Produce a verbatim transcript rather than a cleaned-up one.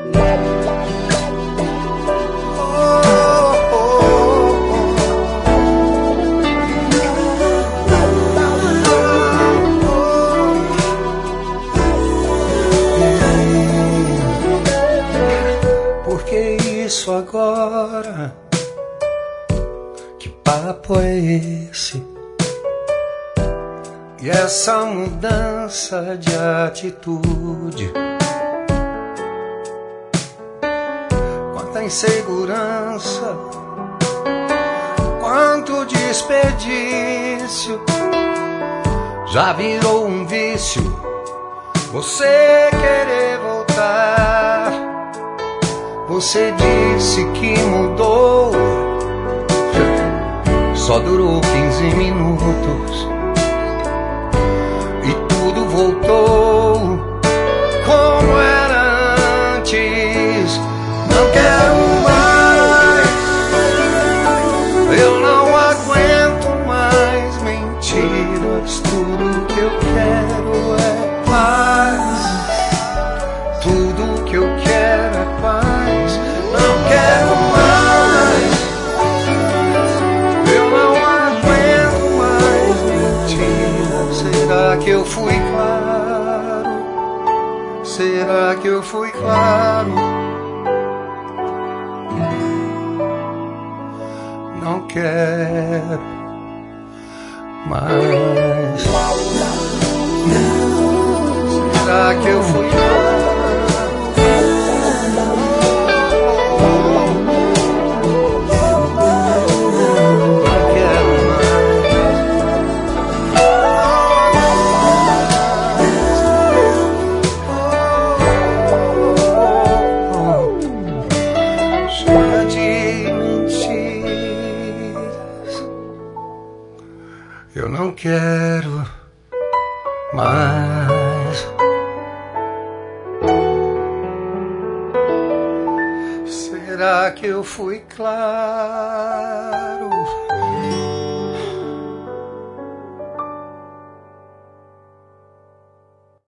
Agora, que papo é esse? E essa mudança de atitude? Quanta insegurança, quanto desperdício. Já virou um vício você querer voltar. Você disse que mudou, só durou quinze minutos e tudo voltou como era antes. Não quero mais, eu não aguento mais mentiras. Tudo que eu quero é paz, tudo que eu quero é paz. Não quero mais, eu não aguento mais mentiras. Será que eu fui claro? Será que eu fui claro? Não quero mais. Será que eu fui claro? Eu não quero mais. Será que eu fui claro?